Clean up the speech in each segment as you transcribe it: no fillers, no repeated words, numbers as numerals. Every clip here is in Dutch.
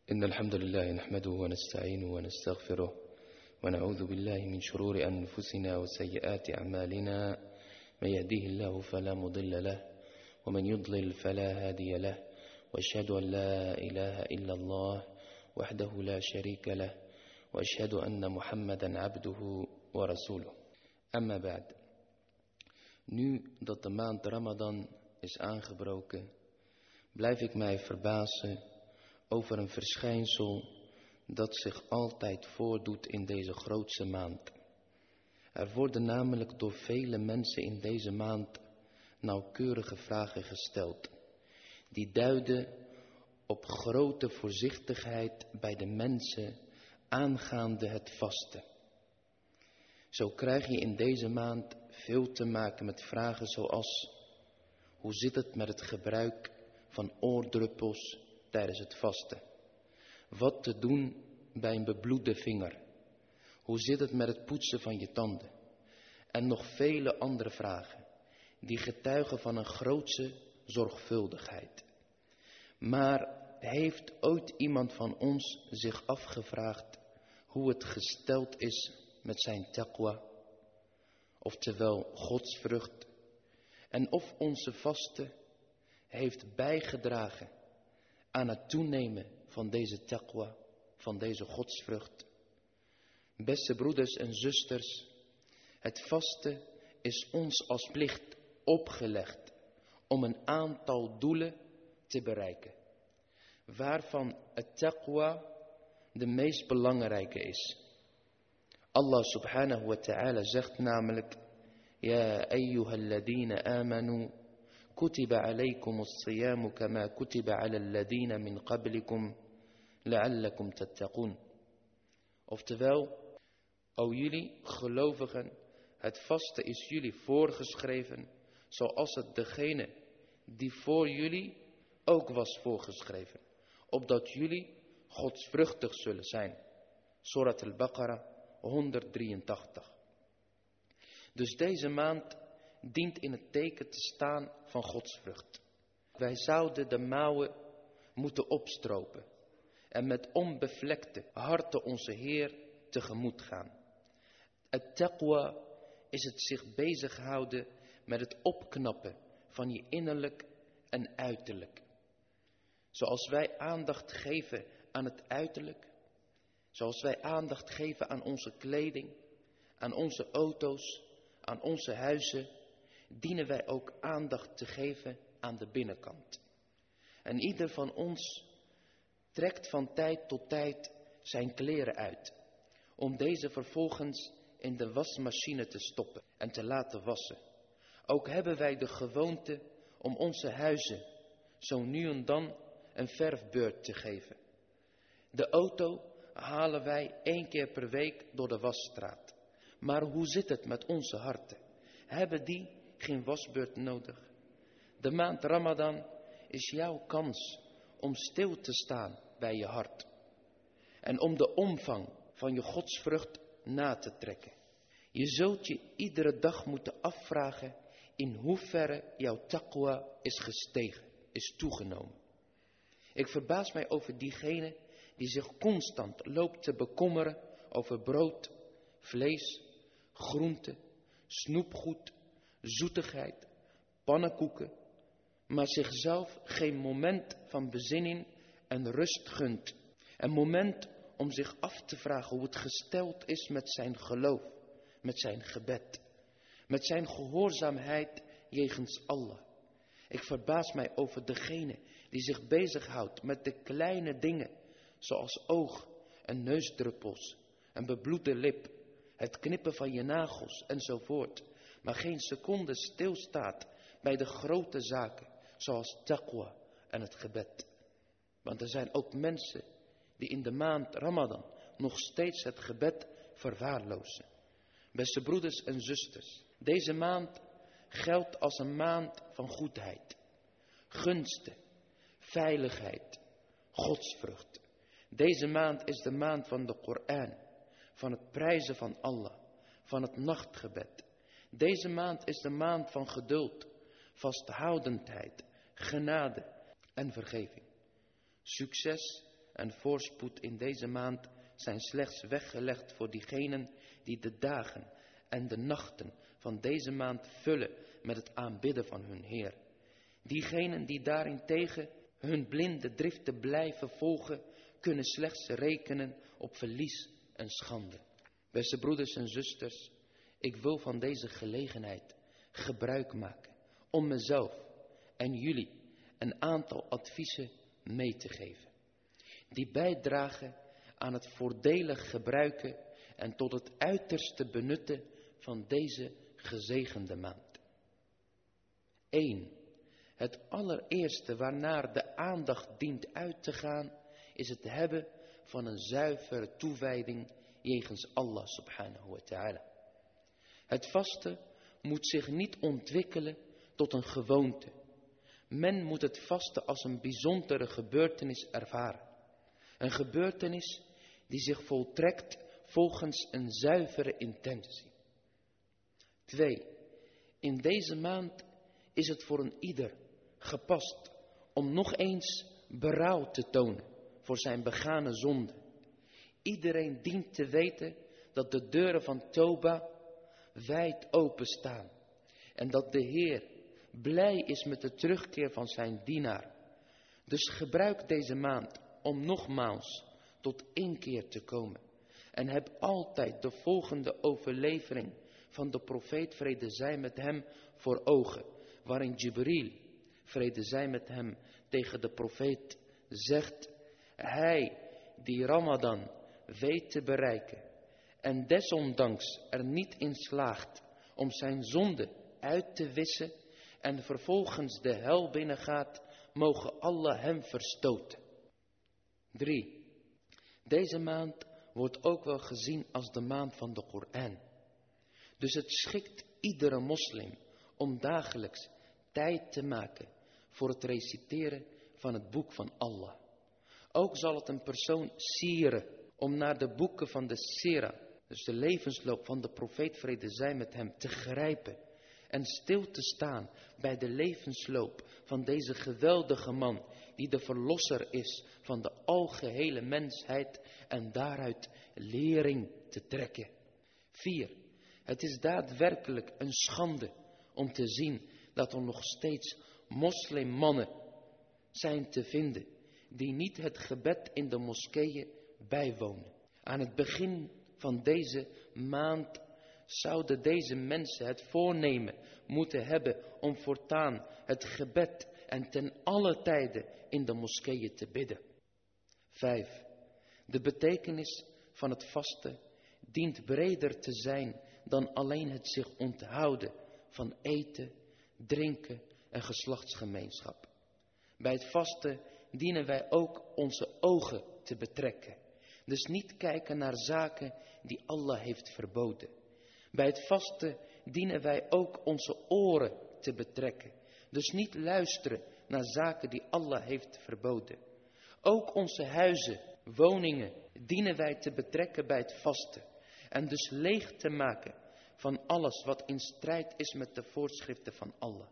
إن الحمد لله نحمده ونستعينه ونستغفره ونعوذ بالله من شرور أنفسنا وسيئات أعمالنا. من يهديه الله فلا مضل له ومن يضلل فلا هادي له، وأشهد أن لا إله إلا الله وحده لا شريك له، وأشهد أن محمدا عبده ورسوله. Amma ba'd. Nu dat de maand Ramadan is aangebroken, blijf ik mij verbazen over een verschijnsel dat zich altijd voordoet in deze grootste maand. Er worden namelijk door vele mensen in deze maand nauwkeurige vragen gesteld, die duiden op grote voorzichtigheid bij de mensen aangaande het vasten. Zo krijg je in deze maand veel te maken met vragen zoals: hoe zit het met het gebruik van oordruppels tijdens het vasten? Wat te doen bij een bebloede vinger? Hoe zit het met het poetsen van je tanden? En nog vele andere vragen die getuigen van een grootse zorgvuldigheid. Maar heeft ooit iemand van ons zich afgevraagd hoe het gesteld is met zijn taqwa, oftewel godsvrucht, en of onze vasten heeft bijgedragen aan het toenemen van deze taqwa, van deze godsvrucht? Beste broeders en zusters, het vasten is ons als plicht opgelegd om een aantal doelen te bereiken, waarvan het taqwa de meest belangrijke is. Allah subhanahu wa ta'ala zegt namelijk: Ja ayyuhalladina amanu kutiba alaykumus siyamu kama kutiba ala alladina min qablikum la'allakum tattaqun. Oftewel, o jullie gelovigen, het vasten is jullie voorgeschreven, zoals het degene die voor jullie ook was voorgeschreven, opdat jullie godsvruchtig zullen zijn. Surat al-Baqarah 183. Dus deze maand dient in het teken te staan van godsvrucht. Wij zouden de mouwen moeten opstropen en met onbevlekte harten onze Heer tegemoet gaan. Het taqwa is het zich bezighouden met het opknappen van je innerlijk en uiterlijk. Zoals wij aandacht geven aan het uiterlijk, zoals wij aandacht geven aan onze kleding, aan onze auto's, aan onze huizen, dienen wij ook aandacht te geven aan de binnenkant. En ieder van ons trekt van tijd tot tijd zijn kleren uit, om deze vervolgens in de wasmachine te stoppen en te laten wassen. Ook hebben wij de gewoonte om onze huizen zo nu en dan een verfbeurt te geven. De auto halen wij 1 keer per week door de wasstraat. Maar hoe zit het met onze harten? Hebben die geen wasbeurt nodig? De maand Ramadan is jouw kans om stil te staan bij je hart. En om de omvang van je godsvrucht na te trekken. Je zult je iedere dag moeten afvragen in hoeverre jouw taqwa is gestegen, is toegenomen. Ik verbaas mij over diegene die zich constant loopt te bekommeren over brood, vlees, groente, snoepgoed, zoetigheid, pannenkoeken, maar zichzelf geen moment van bezinning en rust gunt. Een moment om zich af te vragen hoe het gesteld is met zijn geloof, met zijn gebed, met zijn gehoorzaamheid jegens Allah. Ik verbaas mij over degene die zich bezighoudt met de kleine dingen, zoals oog- en neusdruppels, een bebloede lip, het knippen van je nagels enzovoort, maar geen seconde stilstaat bij de grote zaken, zoals taqwa en het gebed. Want er zijn ook mensen die in de maand Ramadan nog steeds het gebed verwaarlozen. Beste broeders en zusters, deze maand geldt als een maand van goedheid, gunsten, veiligheid, godsvrucht. Deze maand is de maand van de Koran, van het prijzen van Allah, van het nachtgebed. Deze maand is de maand van geduld, vasthoudendheid, genade en vergeving. Succes en voorspoed in deze maand zijn slechts weggelegd voor diegenen die de dagen en de nachten van deze maand vullen met het aanbidden van hun Heer. Diegenen die daarentegen hun blinde driften blijven volgen, kunnen slechts rekenen op verlies en schande. Beste broeders en zusters, ik wil van deze gelegenheid gebruik maken om mezelf en jullie een aantal adviezen mee te geven, die bijdragen aan het voordelig gebruiken en tot het uiterste benutten van deze gezegende maand. 1. Het allereerste waarnaar de aandacht dient uit te gaan, is het hebben van een zuivere toewijding jegens Allah subhanahu wa ta'ala. Het vasten moet zich niet ontwikkelen tot een gewoonte. Men moet het vasten als een bijzondere gebeurtenis ervaren. Een gebeurtenis die zich voltrekt volgens een zuivere intentie. 2. In deze maand is het voor een ieder gepast om nog eens berouw te tonen voor zijn begane zonde. Iedereen dient te weten dat de deuren van Toba wijd open staan en dat de Heer blij is met de terugkeer van zijn dienaar. Dus gebruik deze maand om nogmaals tot inkeer te komen en heb altijd de volgende overlevering van de profeet, vrede zij met hem, voor ogen, waarin Jibril, vrede zij met hem, tegen de profeet zegt: hij die Ramadan weet te bereiken en desondanks er niet in slaagt om zijn zonde uit te wissen en vervolgens de hel binnengaat, mogen Allah hem verstoten. 3. Deze maand wordt ook wel gezien als de maand van de Koran. Dus het schikt iedere moslim om dagelijks tijd te maken voor het reciteren van het boek van Allah. Ook zal het een persoon sieren om naar de boeken van de Sira, dus de levensloop van de profeet, vrede zij met hem, te grijpen en stil te staan bij de levensloop van deze geweldige man die de verlosser is van de algehele mensheid en daaruit lering te trekken. 4. Het is daadwerkelijk een schande om te zien dat er nog steeds moslimmannen zijn te vinden die niet het gebed in de moskeeën bijwonen. Aan het begin van deze maand zouden deze mensen het voornemen moeten hebben om voortaan het gebed en ten alle tijde in de moskeeën te bidden. 5. De betekenis van het vasten dient breder te zijn dan alleen het zich onthouden van eten, drinken en geslachtsgemeenschap. Bij het vasten dienen wij ook onze ogen te betrekken. Dus niet kijken naar zaken die Allah heeft verboden. Bij het vasten dienen wij ook onze oren te betrekken. Dus niet luisteren naar zaken die Allah heeft verboden. Ook onze huizen, woningen dienen wij te betrekken bij het vasten. En dus leeg te maken van alles wat in strijd is met de voorschriften van Allah.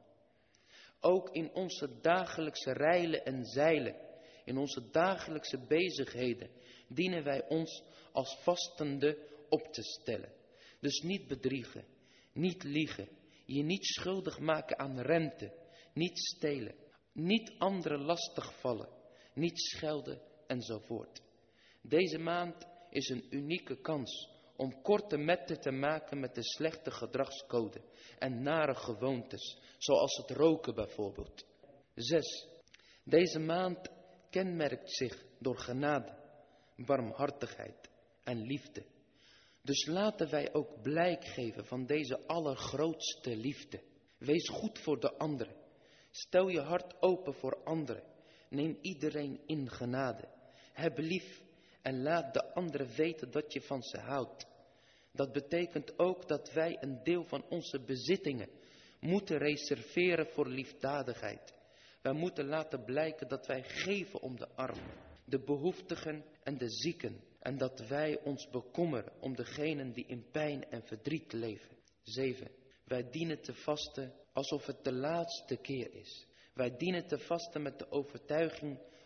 Ook in onze dagelijkse reilen en zeilen, in onze dagelijkse bezigheden, dienen wij ons als vastende op te stellen. Dus niet bedriegen, niet liegen, je niet schuldig maken aan rente, niet stelen, niet anderen lastigvallen, niet schelden enzovoort. Deze maand is een unieke kans om korte metten te maken met de slechte gedragscode en nare gewoontes, zoals het roken bijvoorbeeld. 6. Deze maand kenmerkt zich door genade, barmhartigheid en liefde. Dus laten wij ook blijk geven van deze allergrootste liefde. Wees goed voor de anderen. Stel je hart open voor anderen. Neem iedereen in genade. Heb lief en laat de anderen weten dat je van ze houdt. Dat betekent ook dat wij een deel van onze bezittingen moeten reserveren voor liefdadigheid. Wij moeten laten blijken dat wij geven om de armen, de behoeftigen en de zieken. En dat wij ons bekommeren om degenen die in pijn en verdriet leven. 7. Wij dienen te vasten alsof het de laatste keer is. Wij dienen te vasten met de overtuiging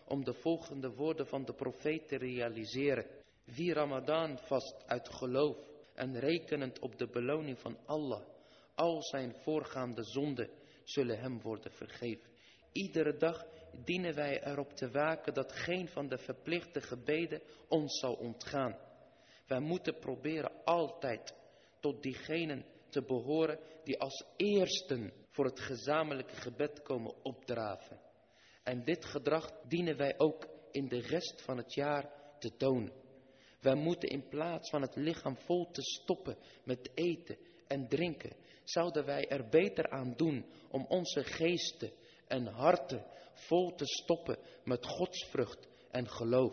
om de volgende woorden van de profeet te realiseren. Wie Ramadan vast uit geloof en rekenend op de beloning van Allah, al zijn voorgaande zonden zullen hem worden vergeven. Iedere dag dienen wij erop te waken dat geen van de verplichte gebeden ons zal ontgaan. Wij moeten proberen altijd tot diegenen te behoren die als eersten voor het gezamenlijke gebed komen opdraven. En dit gedrag dienen wij ook in de rest van het jaar te tonen. Wij moeten in plaats van het lichaam vol te stoppen met eten en drinken, zouden wij er beter aan doen om onze geesten en harten vol te stoppen met godsvrucht en geloof.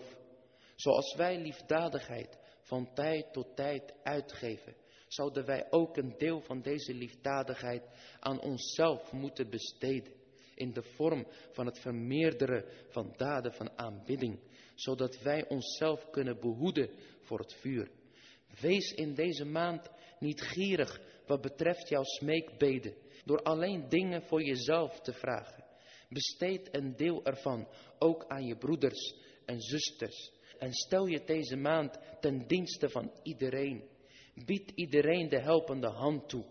Zoals wij liefdadigheid van tijd tot tijd uitgeven, zouden wij ook een deel van deze liefdadigheid aan onszelf moeten besteden, in de vorm van het vermeerderen van daden van aanbidding, zodat wij onszelf kunnen behoeden voor het vuur. Wees in deze maand niet gierig wat betreft jouw smeekbeden, door alleen dingen voor jezelf te vragen. Besteed een deel ervan ook aan je broeders en zusters. En stel je deze maand ten dienste van iedereen. Bied iedereen de helpende hand toe.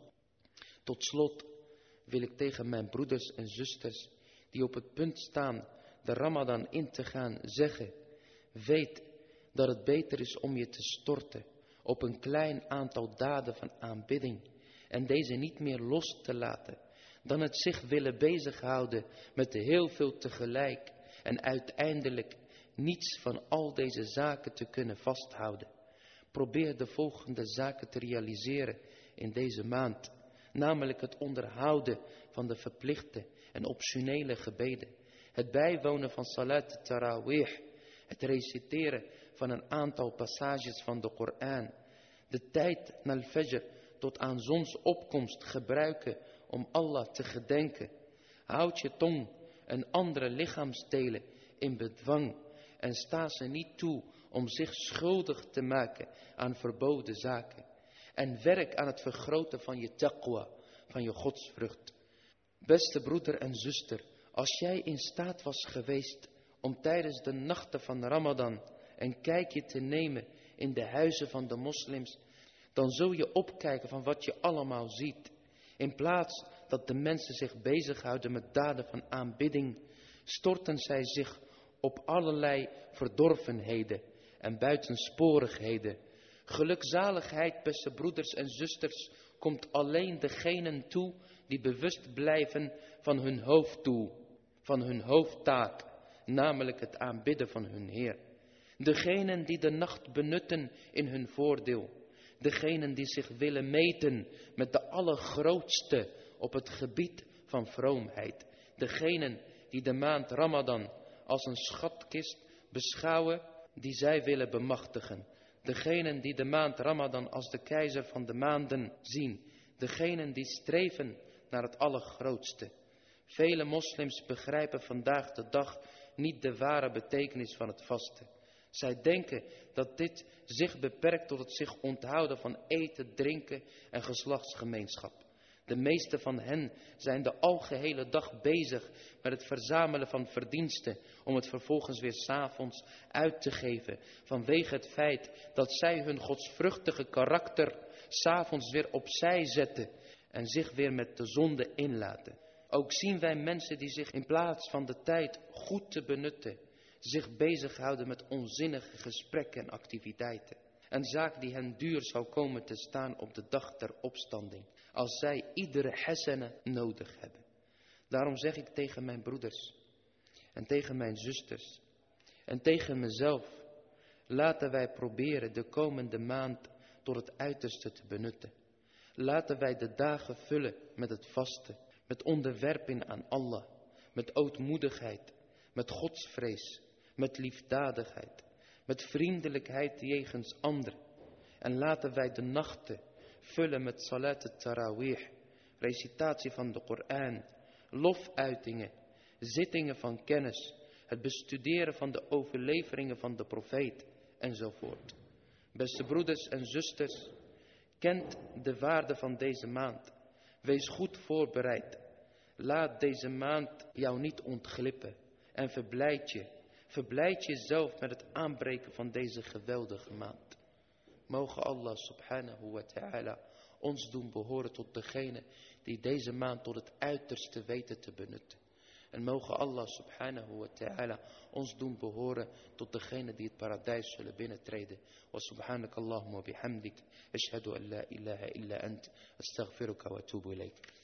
Tot slot wil ik tegen mijn broeders en zusters die op het punt staan de Ramadan in te gaan zeggen: weet dat het beter is om je te storten op een klein aantal daden van aanbidding en deze niet meer los te laten, dan het zich willen bezighouden met heel veel tegelijk en uiteindelijk niets van al deze zaken te kunnen vasthouden. Probeer de volgende zaken te realiseren in deze maand, namelijk het onderhouden van de verplichte en optionele gebeden, het bijwonen van salat tarawih, het reciteren van een aantal passages van de Koran, de tijd na al-fajr tot aan zonsopkomst gebruiken om Allah te gedenken. Houd je tong en andere lichaamsdelen in bedwang en sta ze niet toe om zich schuldig te maken aan verboden zaken. En werk aan het vergroten van je taqwa, van je godsvrucht. Beste broeder en zuster, als jij in staat was geweest om tijdens de nachten van Ramadan een kijkje te nemen in de huizen van de moslims, dan zul je opkijken van wat je allemaal ziet. In plaats dat de mensen zich bezighouden met daden van aanbidding, storten zij zich op allerlei verdorvenheden en buitensporigheden. Gelukzaligheid, beste broeders en zusters, komt alleen degenen toe die bewust blijven van hun hoofddoel, van hun hoofdtaak, namelijk het aanbidden van hun Heer. Degenen die de nacht benutten in hun voordeel, degenen die zich willen meten met de allergrootste op het gebied van vroomheid, degenen die de maand Ramadan als een schatkist beschouwen die zij willen bemachtigen. Degenen die de maand Ramadan als de keizer van de maanden zien. Degenen die streven naar het allergrootste. Vele moslims begrijpen vandaag de dag niet de ware betekenis van het vasten. Zij denken dat dit zich beperkt tot het zich onthouden van eten, drinken en geslachtsgemeenschap. De meeste van hen zijn de algehele dag bezig met het verzamelen van verdiensten, om het vervolgens weer 's avonds uit te geven, vanwege het feit dat zij hun godsvruchtige karakter 's avonds weer opzij zetten en zich weer met de zonde inlaten. Ook zien wij mensen die zich in plaats van de tijd goed te benutten, zich bezighouden met onzinnige gesprekken en activiteiten. Een zaak die hen duur zou komen te staan op de dag der opstanding, als zij iedere hasana nodig hebben. Daarom zeg ik tegen mijn broeders en tegen mijn zusters en tegen mezelf: laten wij proberen de komende maand tot het uiterste te benutten. Laten wij de dagen vullen met het vasten, met onderwerping aan Allah, met ootmoedigheid, met godsvrees, met liefdadigheid, met vriendelijkheid jegens anderen. En laten wij de nachten vullen met salat tarawih, recitatie van de Koran, lofuitingen, zittingen van kennis, het bestuderen van de overleveringen van de profeet enzovoort. Beste broeders en zusters, kent de waarde van deze maand. Wees goed voorbereid. Laat deze maand jou niet ontglippen en verblijd je. Verblijd jezelf met het aanbreken van deze geweldige maand. Mogen Allah subhanahu wa ta'ala ons doen behoren tot degene die deze maand tot het uiterste weten te benutten. En mogen Allah subhanahu wa ta'ala ons doen behoren tot degene die het paradijs zullen binnentreden. Wa subhanakallahumma bihamdik. Ashhadu an la ilaha illa ant. Astaghfiruka wa atubu ilayk.